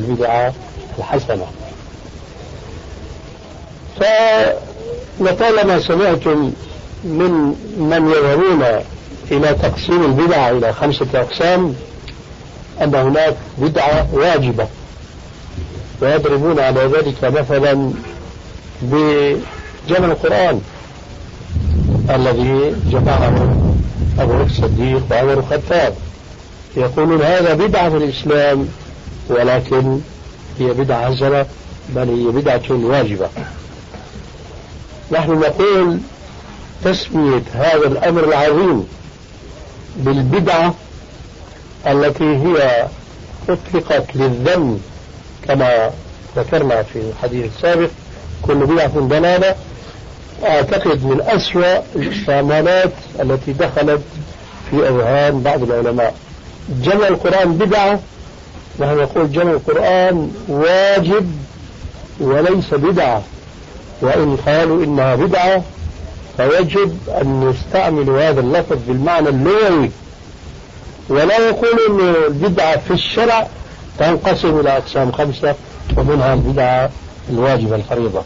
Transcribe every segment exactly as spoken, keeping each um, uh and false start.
البدعة الحسنة. فلطالما سمعتم من من يذهبون إلى تقسيم البدع إلى خمسة أقسام أن هناك بدعة واجبة، ويضربون على ذلك مثلا بجمع القرآن الذي جمعه أبو بكر الصديق وعمر الخطاب، يقولون هذا بدعة في الإسلام ولكن هي بدعة حسنة، بل هي بدعة واجبة. نحن نقول تسمية هذا الأمر العظيم بالبدعة التي هي أطلقت للذم كما ذكرنا في الحديث السابق، كل بدعة ضلالة، أعتقد من أسوأ الاستعمالات التي دخلت في أذهان بعض العلماء. جمع القرآن بدعة، نحن نقول جمع القرآن واجب وليس بدعة، وإن قالوا إنها بدعة فيجب أن يستعملوا هذا اللفظ بالمعنى اللغوي، ولا يقول أن البدعة في الشرع تنقسم إلى أقسام خمسة ومنها البدعة الواجبة الفريضة.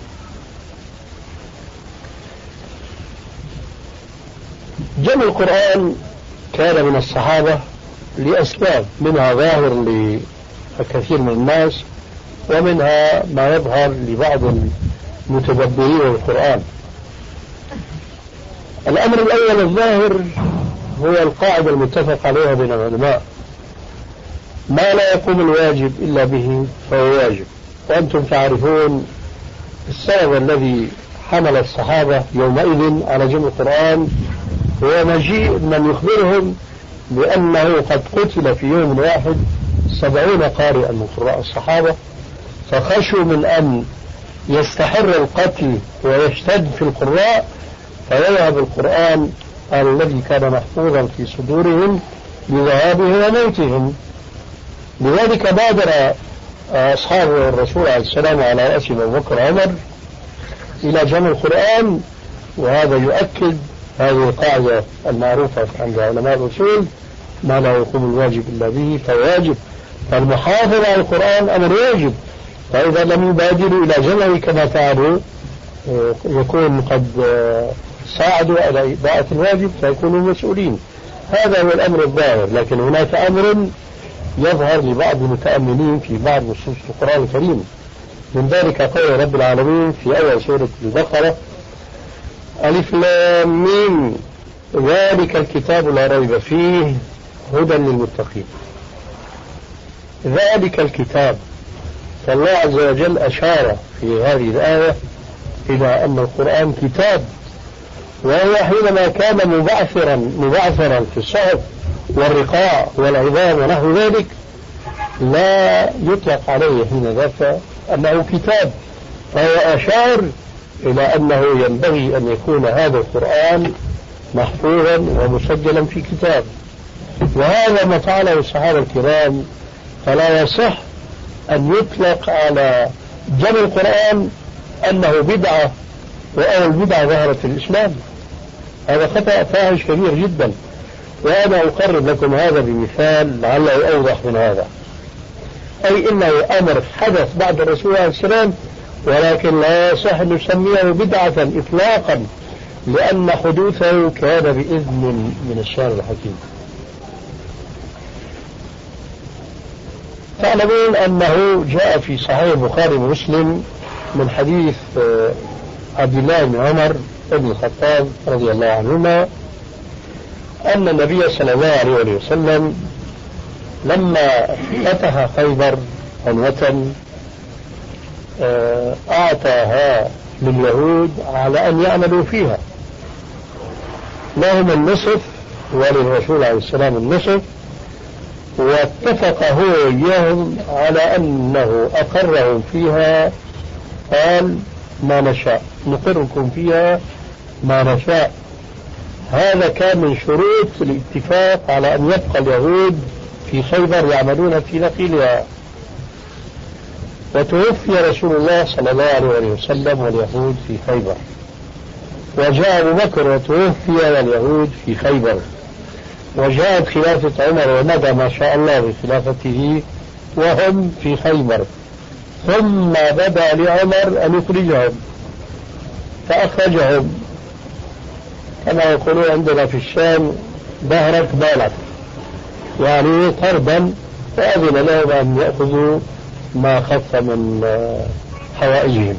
جمع القرآن كان من الصحابة لأسباب، منها ظاهر لكثير من الناس ومنها ما يظهر لبعض المتدبرين القرآن. الأمر الأول الظاهر هو القاعدة المتفق عليها بين العلماء: ما لا يقوم الواجب إلا به فهو واجب. وأنتم تعرفون السبب الذي حمل الصحابة يومئذ على جمع القرآن هو مجيء من يخبرهم بأنه قد قتل في يوم واحد سبعون قارئا من قراء الصحابة، فخشوا من أن يستحر القتل ويشتد في القراء فيذهب القرآن الذي كان محفوظا في صدورهم بذهابه وموتهم. لذلك بادر أصحاب الرسول عليه السلام على رأس أبو بكر وعمر إلى جمع القرآن، وهذا يؤكد هذه القاعدة المعروفة عند علماء الأصول: ما لا يقوم الواجب إلا به فواجب. فالمحافظة على القرآن أمر واجب، فإذا لم يبادروا إلى جمعه كما فعلوا يكون قد ساعدوا على إضاعة الواجب فيكونوا مسؤولين. هذا هو الأمر الظاهر. لكن هناك أمر يظهر لبعض المتأملين في بعض نصوص القرآن الكريم، من ذلك قول رب العالمين في أول سورة البقرة: ألف لام ميم ذلك الكتاب لا ريب فيه هدى للمتقين. ذلك الكتاب، فالله عز وجل أشار في هذه الآية إلى أن القرآن كتاب، وهو حينما كان مبعثرا مبعثرا في الصحف والرقاع والعظام ونحو ذلك لا يطلق عليه حين ذاك أنه كتاب، فهو أشار إلى أنه ينبغي أن يكون هذا القرآن محفوظا ومسجلا في كتاب. وهذا ما فعله الصحابة الكرام، فلا يصح أن يطلق على جمع القرآن أنه بدعة وأول بدعة ظهرت في الإسلام. هذا خطأ فاحش كبير جدا، وأنا أقرب لكم هذا بمثال لعله أوضح من هذا. أي إنه أمر حدث بعد الرسول عليه السلام، ولكن لا يصح أن نسميه بدعة إطلاقا، لأن حدوثه كان بإذن من الشارع الحكيم. تعلمون أنه جاء في صحيح البخاري ومسلم من حديث عبد الله بن عمر بن الخطاب رضي الله عنهما أن النبي صلى الله عليه وسلم لما فتح خيبر عنوة أعطاها لليهود على أن يعملوا فيها، لهم النصف وللرسول عليه السلام النصف، واتفق هو إياهم على أنه أقرهم فيها، قال: ما نشاء نقركم فيها ما نشاء. هذا كان من شروط الاتفاق على أن يبقى اليهود في خيبر يعملون في نقيلها. وتوفي رسول الله صلى الله عليه وسلم واليهود في خيبر، وجاء أبو بكر وتوفي واليهود في خيبر، وجاءت خلافة عمر ومدى ما شاء الله بخلافته وهم في خيبر، ثم بدا لعمر أن يخرجهم فأخرجهم، كما يقولون عندنا في الشام ظهرك بالك، يعني طردا، فأذن لهم أن يأخذوا ما خف من حوائجهم.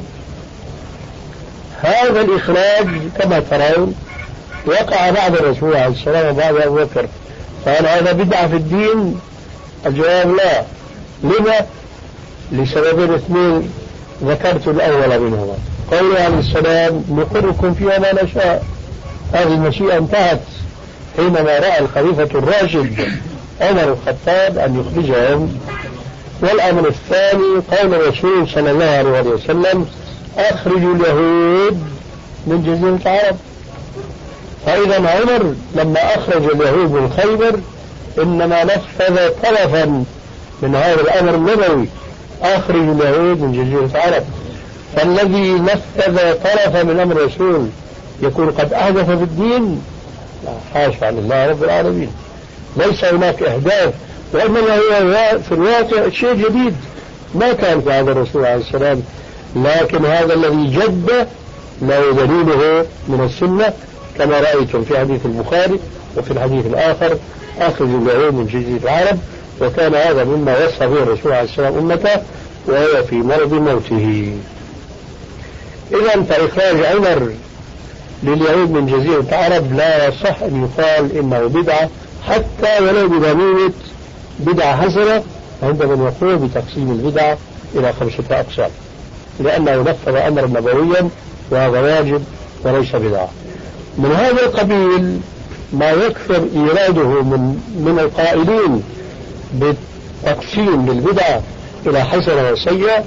هذا الإخراج كما ترون وقع بعد الرسول عليه السلام وبعد أبو بكر، فهل هذا بدعة في الدين؟ الجواب لا. لما؟ لسببين اثنين ذكرت الأول منهما، قوله عليه السلام نقركم فيها ما نشاء، هذه المشيئة انتهت حينما رأى الخليفة الراشد عمر الخطاب أن يخرجهم. والأمر الثاني قول الرسول صلى الله عليه وسلم أخرجوا اليهود من جزيرة العرب، فإذا عمر لما أخرج اليهود من خيبر إنما نفذ طرفا من هذا الأمر النبوي، أخرج اليهود من جزيرة العرب. فالذي نفذ طرفا من أمر الرسول يكون قد أحدث في الدين؟ لا، حاشا عن الله رب العالمين، ليس هناك إحداث، وإنما هو في الواقع شيء جديد ما كان في هذا الرسول عليه السلام، لكن هذا الذي جد له دليله من السنة كما رأيتم في حديث البخاري وفي الحديث الآخر أخرج اليهود من جزيرة العرب، وكان هذا مما وصى به الرسول عليه السلام أمته وهو في مرض موته. إذا فإخراج عمر لليهود من جزيرة العرب لا يصح أن يقال إنه بدعة، حتى ولو بضميمة بدعة حسنة عند من يقول بتقسيم البدعة إلى خمسة أقسام، لأنه نفذ أمرا نبويا وهذا واجب وليس بدعة. من هذا القبيل ما يكثر إيراده من من القائلين بالتقسيم للبدعة إلى حسنة وسيئة،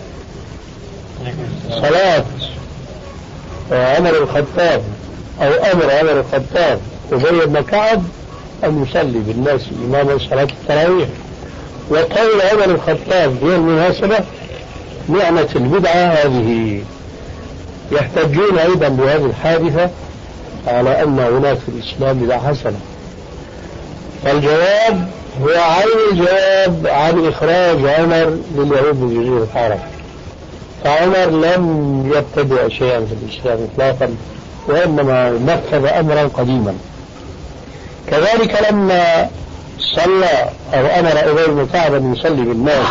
صلاة عمر الخطاب أو أمر عمر الخطاب أبي بن كعب أن يصلي بالناس إمام صلاة التراويح، وقول عمر الخطاب في المناسبة نعمة البدعة هذه. يحتجون أيضا بهذه الحادثة على أن هناك في الإسلام بدعة حسنة. فالجواب هو عين الجواب عن إخراج عمر لليهود من جزيرة العرب، فعمر لم يبتدع شيئا في الإسلام إطلاقا، وإنما نفذ أمرا قديما. كذلك لما صلى أو أمر أبي بن كعب أن يصلي بالناس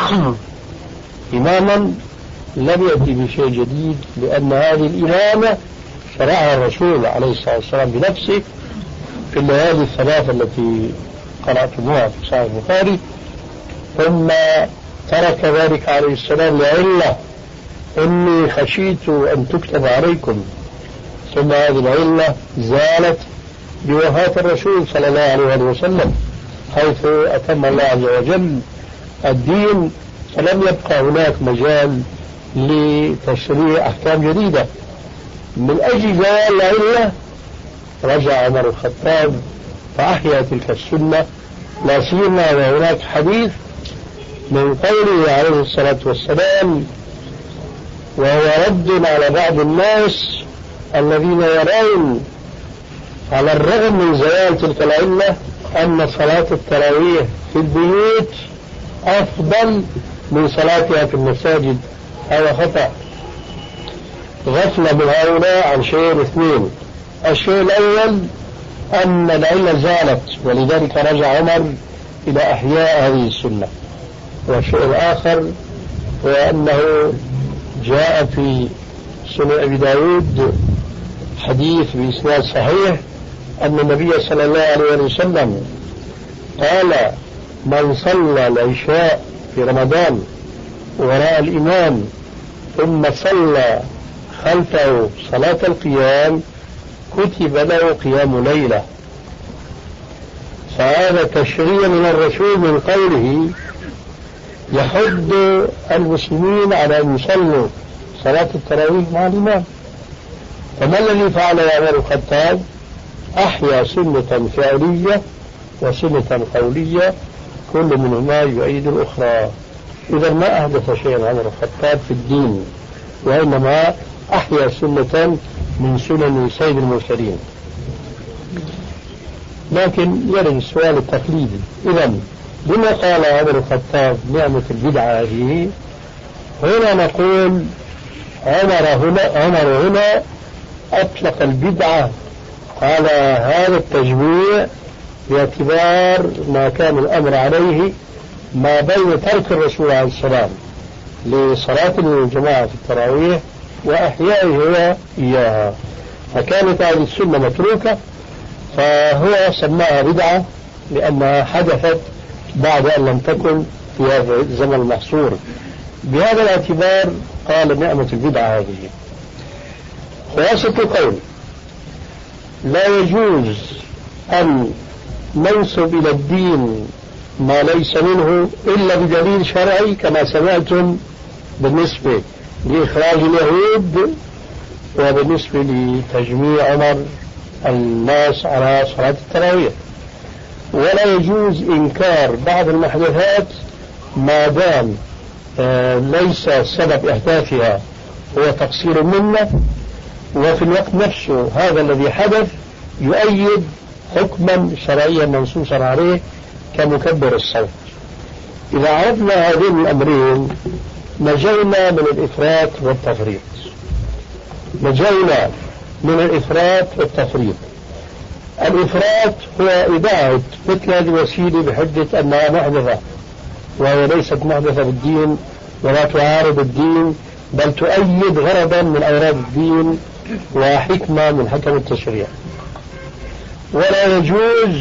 إماما لم يأتي بشيء جديد، لأن هذه الإمامة شرعها الرسول عليه الصلاة والسلام بنفسه في الليالي الثلاثة التي قرأتموها في صحيح البخاري، ثم ترك ذلك عليه السلام لعلة إني خشيت أن تكتب عليكم، ثم هذه العلة زالت بوفاة الرسول صلى الله عليه وسلم حيث أتم الله عز وجل الدين، فلم يبقى هناك مجال لتشريع أحكام جديدة. من أجل زوال العلة رجع عمر الخطاب فأحيا تلك السنة، لا سيما وهناك حديث من قوله عليه الصلاة والسلام وهو رد على بعض الناس الذين يرون على الرغم من زوال تلك العلة أن صلاة التراويح في البيوت أفضل من صلاتها في المساجد. هذا خطأ، غفلة من هؤلاء عن شيئين اثنين. الشيء الأول أن العلة زالت ولذلك رجع عمر إلى أحياء هذه السنة، والشيء الآخر هو أنه جاء في سنن أبي داود حديث بإسناد صحيح أن النبي صلى الله عليه وسلم قال من صلى العشاء في رمضان وراء الإمام ثم صلى خلفه صلاة القيام كتب له قيام ليلة. فهذا تشريع من الرسول من قوله يحض المسلمين على أن يصلوا صلاة التراويح مع الإمام. فما الذي فعله عمر الخطاب؟ أحيا سنة فعلية وسنة قولية كل منهما يؤيد الأخرى. إذا ما أحدث شيئا عمر الخطاب في الدين، وإنما أحيا سنة من سنن سيد المرسلين. لكن يرد السؤال التقليدي، إذا لما قال عمر الخطاب نعمة البدعة هذه؟ هنا نقول عمر هنا عمر هنا أطلق البدعة على هذا التجميع باعتبار ما كان الأمر عليه ما بين ترك الرسول عليه السلام لصلاة الجماعة في التراويح وأحيائه هو إياها، فكانت هذه السنة متروكة، فهو سماها بدعة لأنها حدثت بعد أن لم تكن في هذا الزمن المحصور. بهذا الاعتبار قال نعمة البدعة هذه. خلاصة القول: لا يجوز أن ننسب إلى الدين ما ليس منه إلا بدليل شرعي كما سمعتم بالنسبة لإخراج اليهود وبالنسبة لتجميع عمر الناس على صلاة التراويح. ولا يجوز إنكار بعض المحدثات ما دام آه ليس سبب إحداثها هو تقصير منا، وفي الوقت نفسه هذا الذي حدث يؤيد حكما شرعيا منصوصا عليه كمكبر الصوت. إذا عرفنا هذين الأمرين نجينا من الإفراط والتفريط. نجينا من الإفراط والتفريط. الإفراط هو إباعة مثل هذه الوسيلة بحجة أنها محدثة، وهي ليست محدثة بالدين ولا تعارض الدين، بل تؤيد غرضا من أغراض الدين وحكمة من حكم التشريع. ولا يجوز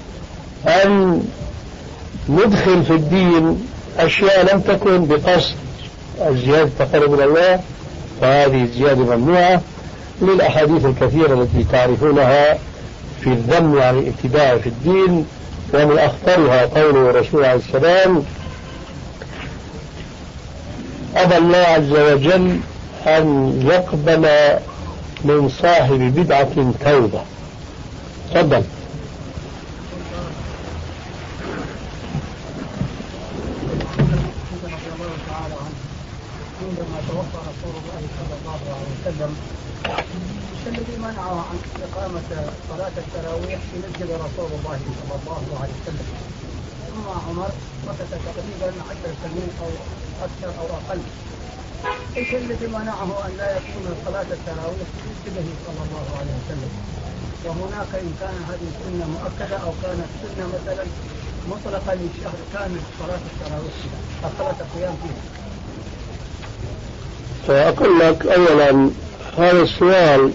أن ندخل في الدين أشياء لم تكن بقصد الزيادة التقرب إلى الله، فهذه الزيادة ممنوعة للأحاديث الكثيرة التي تعرفونها في الذم عن الابتداع في الدين. ومن أخطرها قوله الرسول عليه السلام: أبى الله عز وجل أن يقبل من صاحب بدعة توبة. تفضل. عندما توفى رسول الله صلى الله عليه وسلم الذي منعه عن إقامة صلاة التراويح في مسجد رسول الله صلى الله عليه وسلم، ثم عمر مكث تقريبا عشر سنين أو أكثر أو أقل. إيش الذي منعه أن لا يكون صلاة التراويح في مسجده صلى الله عليه وسلم؟ وهناك إن كان هذه السنة مؤكدة أو كانت سنة مثلا مطلقة لشهر كامل صلاة التراويح أو صلاة القيام فيها. فأقول لك أولا هذا السؤال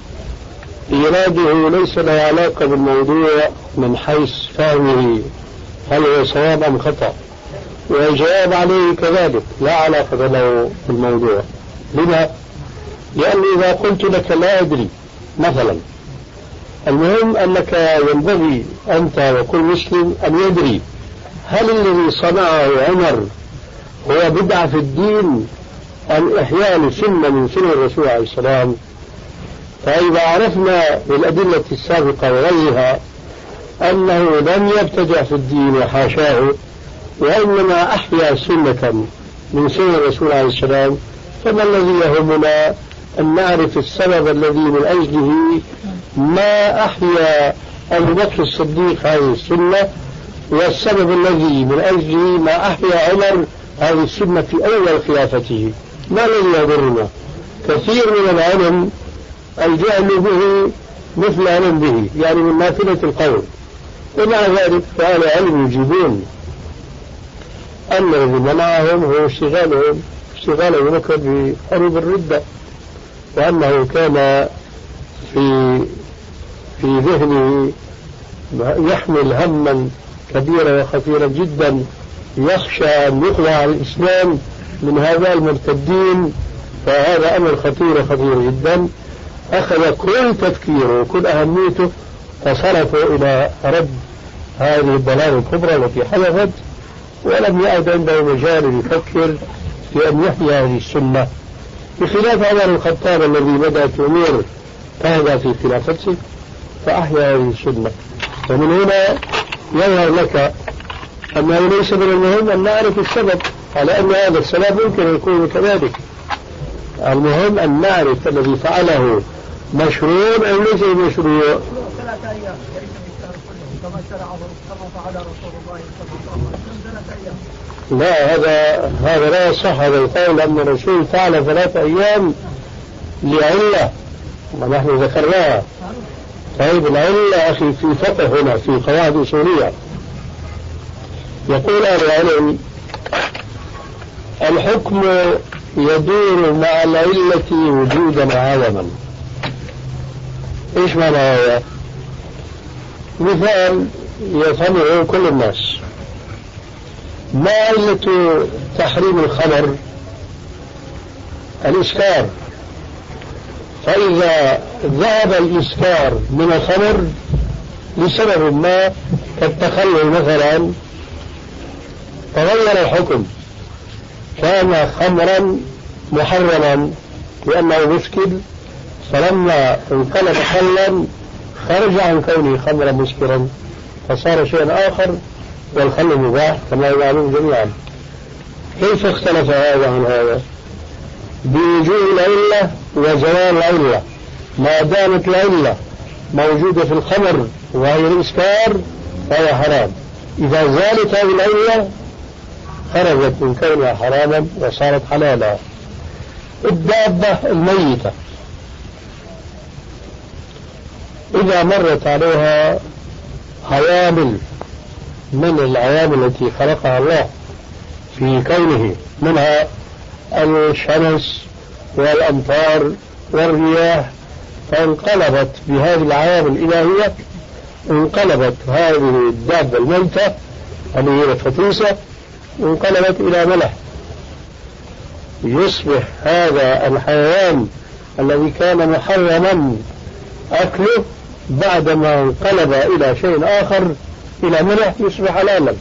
إراده ليس له علاقة بالموضوع من حيث فهمه هل هو صواب أم خطأ، والجواب عليه كذلك لا علاقة له بالموضوع. لما؟ لأني إذا قلت لك لا أدري مثلا، المهم أنك ينبغي أنت وكل مسلم أن يدري هل الذي صنعه عمر هو بدعة في الدين أم إحياء سنة من سنن الرسول عليه السلام. فإذا عرفنا بالأدلة السابقة وغيرها أنه لم يبتدع في الدين وحاشاه، وإنما أحيا سنة من سنن الرسول عليه السلام، فما الذي يهمنا أن نعرف السبب الذي من أجله ما أحيا أبو بكر الصديق هذه السنة، والسبب الذي من أجله ما أحيا عمر هذه السنة في أول خلافته. ما الذي يضرنا؟ كثير من العلم الجهل به مثل علم به، يعني من نافلة القول. ومع ذلك فأهل العلم يجيبون أن الذي منعهم هو اشتغالهم اشتغال أبو بكر بحروب الردة، وأنه كان في في ذهنه يحمل هما كبيرا وخطيرا جدا، يخشى أن يقضى على الإسلام من هؤلاء المرتدين، فهذا أمر خطير خطير جدا. أخذ كل تفكيره وكل أهميته فصرفه إلى رد هذه الضلالة الكبرى التي حدثت، ولم يعد عنده مجال يفكر في أن يحيي هذه السنة، بخلاف عمر الخطاب الذي بدأت أمور تهدى في خلافته فأحيا هذه السنة. ومن هنا يظهر لك أنه ليس من المهم أن نعرف السبب، على أن هذا السبب يمكن أن يكون كذلك. المهم أن نعرف الذي فعله مشروع أو ليس مشروع. كما شرعه كما فعل رسول الله صلى الله عليه وسلم ثلاث أيام. لا، هذا هذا لا يصح هذا القول أن الرسول فعل ثلاث أيام لعلة ونحن ذكرناها. طيب العلة أخي في فقه هنا في قواعد أصولية. يقول أهل العلم الحكم يدور مع العلة وجودا وعدما. إيش معنى هذا؟ مثال يفهمه كل الناس. ما علة تحريم الخمر؟ الإسكار. فإذا ذهب الإسكار من الخمر لسبب ما كالتخلل مثلا تغير الحكم، كان خمرا محرما لأنه مسكر، فلما انقلب خلا خرج عن كونه خمرا مسكرا فصار شيئا آخر والخل مباح كما يعلم جميعا. كيف اختلف هذا عن هذا؟ بوجود العلة وزوال العلة. ما دامت العلة موجودة في الخمر وهي الإسكار فهي حرام. إذا زالت هذه العلة خرجت من كونها حراما وصارت حلالا. الدابة الميتة إذا مرت عليها عوامل من العوامل التي خلقها الله في كونه، منها الشمس والأمطار والرياح، فانقلبت بهذه العوامل الإلهية، انقلبت هذه الدابة الميتة اللي هي الفتيسة انقلبت إلى ملح، يصبح هذا الحيوان الذي كان محرما أكله بعدما انقلب إلى شيء آخر إلى ملح يصبح حلالا.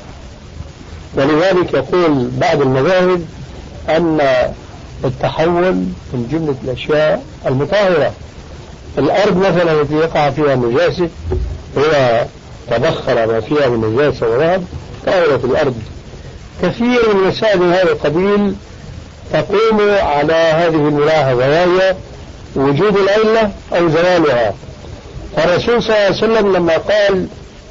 ولذلك يقول بعض المذاهب أن التحول من جملة الأشياء المطهرة. الأرض مثلا التي يقع فيها النجاسة هو تبخر ما فيها من نجاسة وذهب طهرت الأرض. كثير من مسائل من هذا القبيل تقوم على هذه الملاحظة وهي وجود العلة أو زوالها. فالرسول صلى الله عليه وسلم لما قال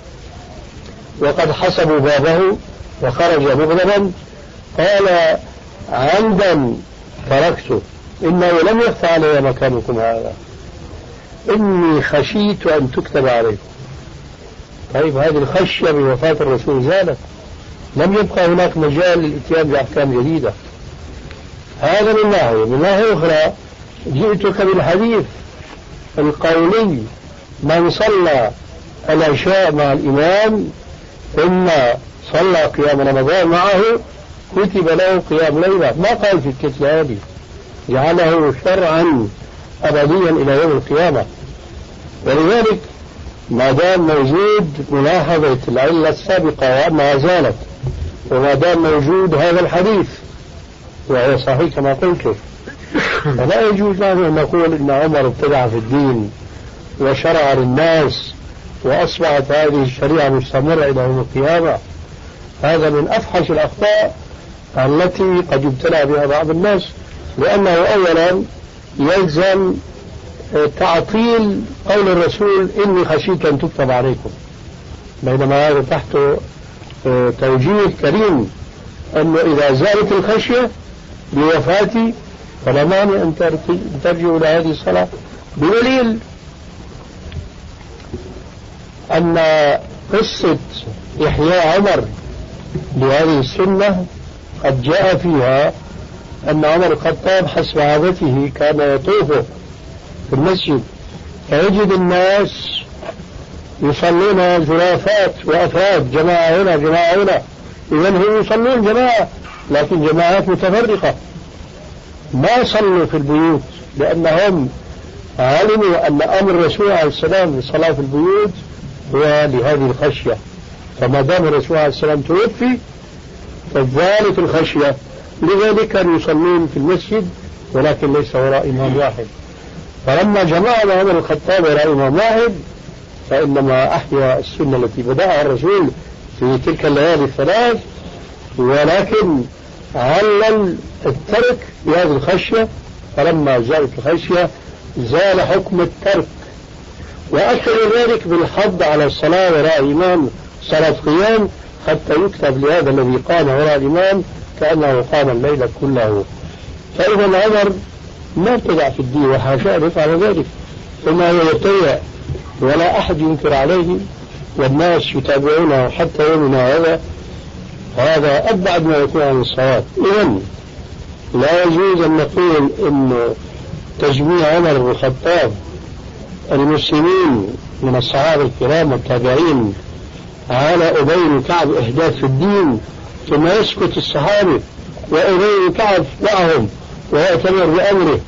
وقد حسبوا بابه وخرج مغضبا قال عمدا تركته إنه لم يخفى علي مكانكم هذا إني خشيت أن تكتب عليكم. طيب هذه الخشية بوفاة الرسول زالت، لم يبقى هناك مجال للإتيان بأحكام جديدة. هذا من ناحية. من ناحية أخرى جئتك بالحديث القولي من صلى العشاء مع الإمام ثم صلى قيام رمضان معه كتب له قيام ليلة. ما قال في الكتلة هذه، جعله شرعا أبديا إلى يوم القيامة. ولذلك ما دام موجود ملاحظة العلة السابقة وأنها زالت، وما دام موجود هذا الحديث وهو صحيح كما قلت، فلا يجوز لنا أن نقول إن عمر ابتدع في الدين وشرع للناس وأصبحت هذه الشريعة مستمرة إلى يوم القيامة. هذا من أفحش الأخطاء التي قد يبتلى بها بعض الناس، لأنه أولا يلزم تعطيل قول الرسول إني خشيت أن تكتب عليكم، بينما هذا تحت توجيه كريم أنه إذا زالت الخشية بوفاتي فلا مانع أن ترجعوا إلى هذه الصلاة، بدليل أن قصة إحياء عمر لهذه السنة قد جاء فيها أن عمر الخطاب حسب عادته كان يطوف في المسجد فيجد الناس يصلون زلافات وأفراد، جماعة هنا جماعة هنا، إذن هم يصلون جماعة لكن جماعات متفرقة، ما صلوا في البيوت لأنهم علموا أن أمر الرسول عليه السلام بالصلاة في البيوت هو لهذه الخشية. فما دام الرسول عليه السلام توفي فذلك الخشية، لذلك كانوا يصلون في المسجد ولكن ليس وراء إمام واحد. فلما جمعنا عمر الخطاب وراء إمام واحد فإنما أحيا السنة التي بدأها الرسول في تلك الليالي الثلاث، ولكن علل الترك بهذه الخشية. فلما زالت الخشية زال حكم الترك. وأكثر ذلك بالحض على الصلاة وراء الإمام صلاة قيام حتى يكتب لهذا الذي قام وراء الإمام كأنه قام الليل كله. فإذا عمر ما ابتدع في الدين وحاشاه يفعل ذلك، إنما يتبع ولا أحد ينكر عليه والناس يتابعونه حتى يومنا هذا. هذا أبعد ما يكون عن الصواب. إذن لا يجوز أن نقول إن تجميع عمر بن الخطاب المسلمين من الصحابة الكرام والتابعين على أبي بن كعب إحداث في الدين ثم يسكت الصحابة وأبي بن كعب معهم ويأتمر بأمره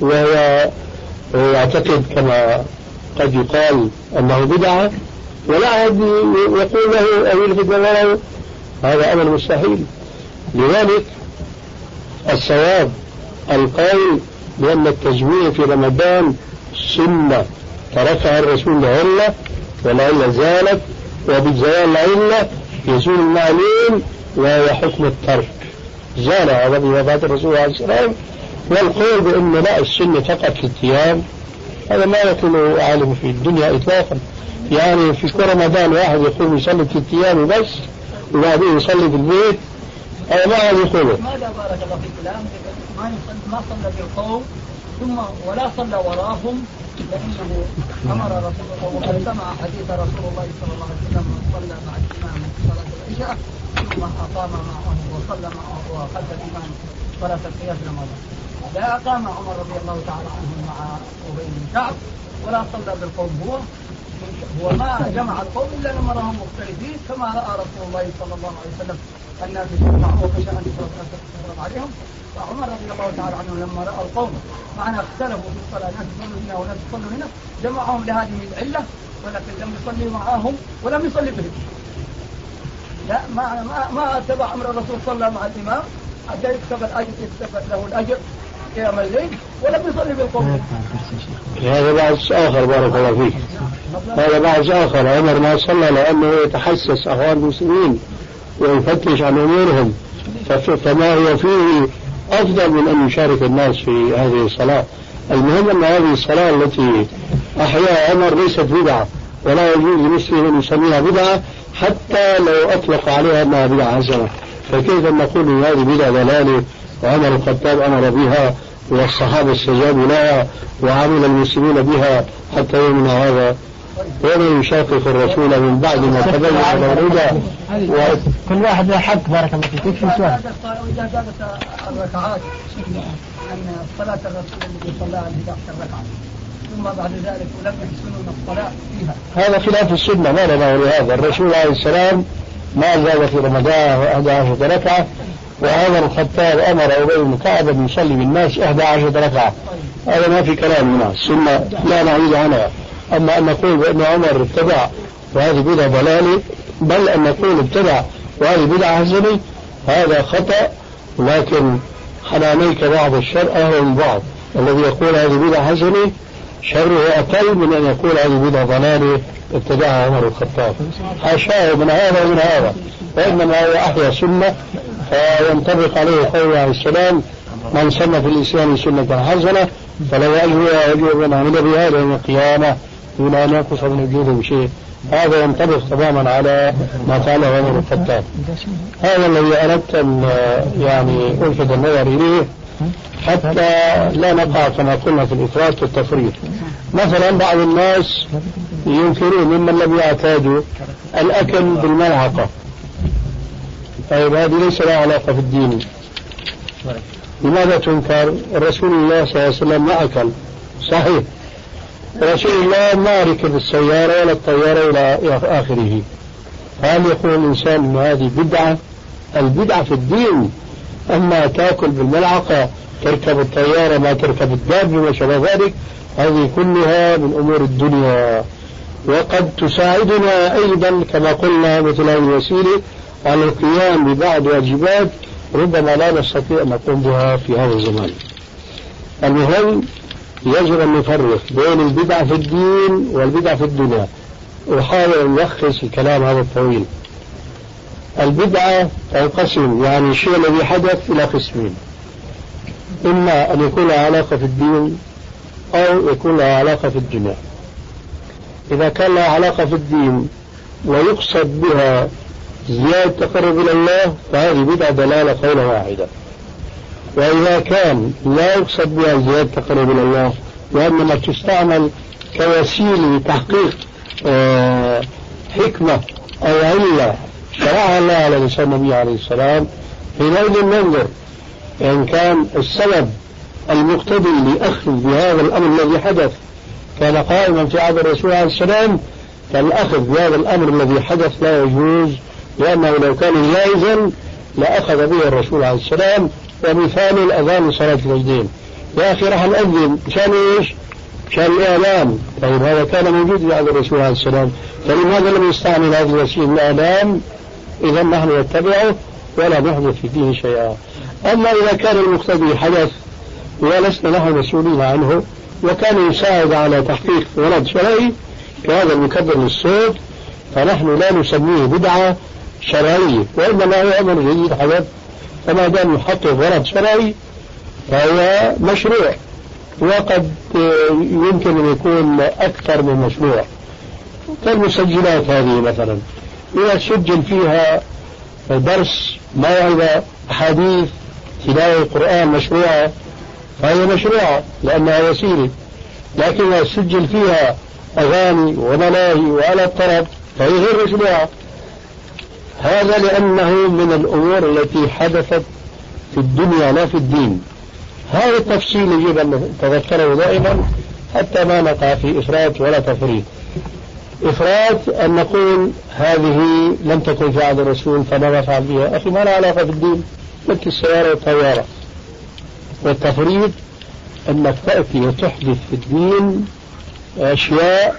ويعتقد كما قد يقال أنه بدعة ولا أحد يقول له أو يلفت نظره، هذا أمر مستحيل. لذلك الصواب القول بأن التجميع في رمضان سنة تركها الرسول لعلة والعلة زالت، وبزوال العلة يزول المعلوم وهو حكم الترك، زال هذا بوفاة الرسول عليه السلام. والقول بأن لا السنة فقط في الثياب هذا ما يقول عالم في الدنيا إطلاقا. يعني في كل رمضان واحد يقوم يصلي في الثياب بس وبعدين يصلي في البيت، هذا ما عاد يقوله. ماذا بارك الله في الكلام؟ ما صلى بالقوم ثم ولا صلى وراهم، لأنه أمر رسول الله وقد سمع حديث رسول الله صلى الله عليه وسلم صلى مع الإمام صلاة العشاء ثم أقام معه وصلى معه وخلف الإمام صلاة القيام في رمضان. لا أقام عمر رضي الله تعالى عنه مع أبي بن كعب ولا صلى بالقوم، هو هو ما جمع القوم إلا لما رأهم مختلفين كما رأى رسول الله صلى الله عليه وسلم الناس يجمعوا وخشى أن يفرض عليهم. وعمر رضي الله تعالى عنه لما رأى القوم معنا اختلفوا في الصلاة، ناس يصلوا هنا وناس يصلوا هنا، جمعهم لهذه العلة، ولكن لم يصلي معهم ولم يصلي بهم. لا ما ما ما اتبع أمر الرسول صلى مع الإمام حتى يكتب الأجر، يكتب له الأجر قيام الليل ولم يصلي بالقوم. هذا بحث آخر بارك الله فيك، هذا بحث آخر. عمر ما صلى لأنه يتحسس أخوان المسلمين ويفتش عن أمورهم، فما هو فيه أفضل من أن يشارك الناس في هذه الصلاة. المهم أن هذه الصلاة التي أحياها عمر ليست بدعة، ولا يجوز لمسلم أن يسميها بدعة حتى لو أطلق عليها أنها بدعة حسنة. فكيف نقول أن هذه بدعة ضلالة وعمر الخطاب أمر بها والصحابة استجابوا لها وعمل المسلمين بها حتى يومنا هذا؟ ومن يشاقق الرسول من بعد ما تبين له الهدى كل واحد له حق. بارك الله فيك. في سؤال إذا زادت الركعات أن صلاة الرسول الذي صلى عليه عشر ركعات ثم بعد ذلك ولم يحسنون الصلاة فيها، هذا خلاف السنة. ما لنا ولهذا الرسول عليه السلام ما زاد في رمضان أحد عشر ركعة، وعمر الخطاب أمر أبي بن كعب أن يصلي بالناس أحد عشر ركعة. هذا ما في كلام هنا، السنة لا نعيد عنها. أما أن نقول بأن عمر ابتدع وهذه بدعة ضلالة، بل أن نقول ابتدع وهذه بدعة حسنة، هذا خطأ. لكن حنانيك بعض الشر أهل البعض الذي يقول هذه بدعة حسنة شره أقل من أن يقول هذه بدعة ضلالة ابتدعها عمر الخطاب. حاشاه من هذا ومن هذا، وإنما هو أحيا سنة فينطبق عليه قوله عليه السلام: من سن في الإسلام سنة حسنة فلو أجرها أجر من عمل بها يوم القيامة دون أن ينقص من أجوره بشيء. هذا ينطبق تماما على ما فعله عمر الخطاب. هذا الذي أردت أن يعني ألفت النظر إليه حتى لا نقع كما قلنا في الإفراط والتفريط. مثلا بعض الناس ينكرون ممن لم يعتادوا الأكل بالملعقة، طيب هذه ليس لها علاقة في الدين. لماذا تنكر؟ رسول الله صلى الله عليه وسلم ما أكل، صحيح، رسول الله ما ركب السيارة ولا الطيارة إلى آخره. هل يقول الإنسان أن هذه بدعة؟ البدعة في الدين. أما تأكل بالملعقة، تركب الطيارة، ما تركب الدابة وما شابه ذلك، هذه كلها من أمور الدنيا، وقد تساعدنا أيضا كما قلنا مثل هذه الوسيلة على القيام ببعض واجبات ربما لا نستطيع أن نقوم بها في هذا الزمان. المهم يجب أن نفرق بين البدعة في الدين والبدعة في الدنيا. أحاول أن ألخص الكلام هذا الطويل. البدعة تنقسم، يعني الشيء الذي حدث إلى قسمين: إما أن يكون له علاقة في الدين أو يكون له علاقة في الدنيا. إذا كان لها علاقة في الدين ويقصد بها زيادة تقرب إلى الله فهذه بدعة دلالة قولة واحدة. وإذا كان لا يقصد بها زيادة تقرب إلى الله وإنما تستعمل كوسيلة لتحقيق آه حكمة أو علة شرعها الله على لسان النبي عليه السلام، حينئذ ننظر إن كان السبب المقتضي لأخذ بهذا الأمر الذي حدث كان قائما في عهد الرسول عليه السلام، فالأخذ بهذا الأمر الذي حدث لا يجوز، لأنه لو كان جائزا لأخذ به الرسول عليه السلام. ومثال الأذان لصلاة العيدين، يا أخي راح نأذن مشان إيش؟ مشان الإعلام. طيب هذا كان موجود في عهد الرسول عليه السلام، فلماذا لم يستعمل هذه الوسيلة الإعلام؟ إذا نحن نتبعه ولا نحدث في الدين شيئا. أما إذا كان المقتضي حدث ولسنا نحن مسؤولين عنه وكان يساعد على تحقيق غرض شرعي كهذا المكبر للصوت، فنحن لا نسميه بدعة شرعية، وإنما هو أمر جديد حدث، فما دام يحقق غرض شرعي فهو مشروع، وقد يمكن أن يكون أكثر من مشروع. كالمسجلات هذه مثلا إذا سجل فيها درس موعظة أحاديث تلاوة قرآن مشروعة فهي مشروعة لأنها وسيلة، لكن إذا سجل فيها أغاني وملاهي وعلى الطرب فهي غير مشروعة. هذا لأنه من الأمور التي حدثت في الدنيا لا في الدين. هذا التفصيل يجب أن نتذكره دائما حتى ما نقع في إفراط ولا تفريط. إفراط أن نقول هذه لم تكن في عهد الرسول فما نفعل بها، أخي ما لها علاقة بالدين مثل السيارة والطيارة. والتفريط أنك تأتي وتحدث في الدين أشياء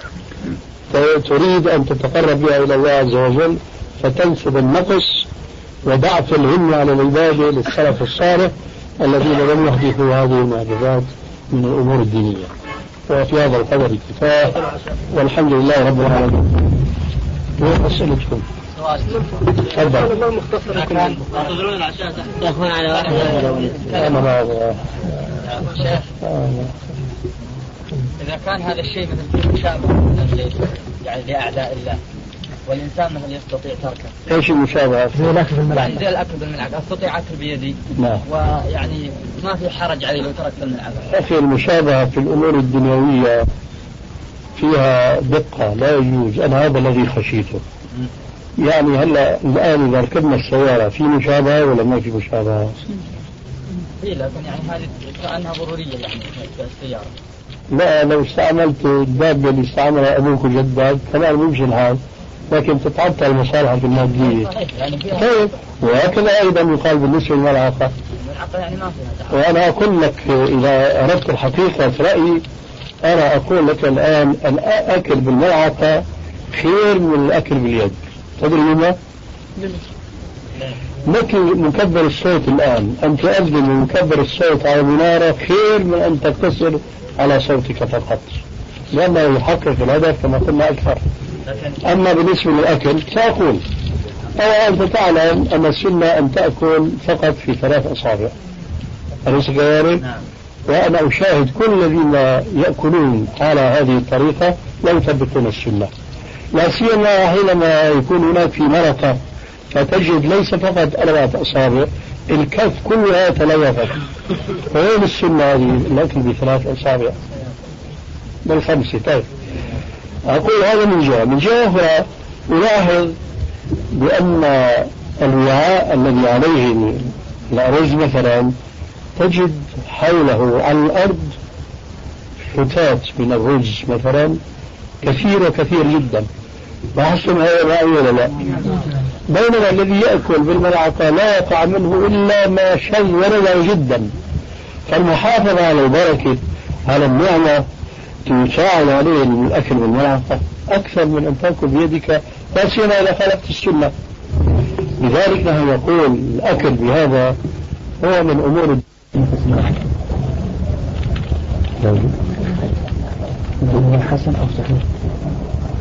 تريد أن تتقرب بها إلى الله عز وجل فتنسب النقص وضعف الهمة على العبادة للسلف الصالح الذين لم يحدثوا هذه المحدثات من الأمور الدينية. وفي هذا القدر كفاية، والحمد لله رب العالمين. وين أسئلتكم؟ تفضل. تنتظرون العشاء تأخذون على واحد. أنا ما أبغى. إذا كان هذا الشيء مثل مشابه يعني لأعداء الله والإنسان مثل يستطيع تركه. إيش المشابهة؟ زي الأكل بالملعقة. زي الأكل بالملعقة، أستطيع أكل بيدي. نعم. ويعني ما في حرج علي لو تركت الملعقة. أخي المشابهة في الأمور الدنيوية فيها دقة لا يجوز، أنا هذا الذي خشيته. يعني هلا الآن إذا ركبنا السيارة في مشابهة ولا ما في مشابهة؟ إيه لكن يعني هذه كأنها ضرورية يعني في السيارة. لا لو استعملت الدابة اللي استعملها أبوك وجدك كمان بيمشي الحال، لكن تتعطل مصالحك المادية. طيب وهكذا أيضا يقال بالنسبة للملعقة. الملعقة يعني ما فيها. وأنا أقول لك إذا أردت الحقيقة في رأيي أنا أقول لك الآن الأكل بالملعقة خير من الأكل باليد. تدري لما؟ مثل مكبر الصوت الآن، أن تؤذن بمكبر الصوت على المنارة خير من أن تقتصر على صوتك فقط، لأنه يحقق الهدف كما قلنا أكثر. أما بالنسبة للأكل سأقول أو أنت تعلم أن السنة أن تأكل فقط في ثلاث أصابع، أليس كذلك؟ وأنا أشاهد كل الذين يأكلون على هذه الطريقة لا يطبقون السنة، لا سيما حينما يكون هناك في مرقة فتجد ليس فقط أربعة أصابع، الكف كلها تلوثت. وين السنة هذه الأكل بثلاث أصابع بل خمسة؟ طيب أقول هذا من جهة. من جهة أخرى ألاحظ بأن الوعاء الذي عليه الأرز مثلا تجد حوله على الأرض فتات من الرز مثلا كثيرة كثير جدا، وحسن هذا رأي ولا لا؟ بينما الذي يأكل بالملعقة لا يقع منه إلا ما شذ ونزع جدا. فالمحافظة على البركة على النعمة تساعد عليه الأكل بالملعقة أكثر من أن تأكل بيدك، لا سيما إذا خالفت السنة. لذلك نحن نقول الأكل بهذا هو من أمور الدنيا حسن أو صحيح.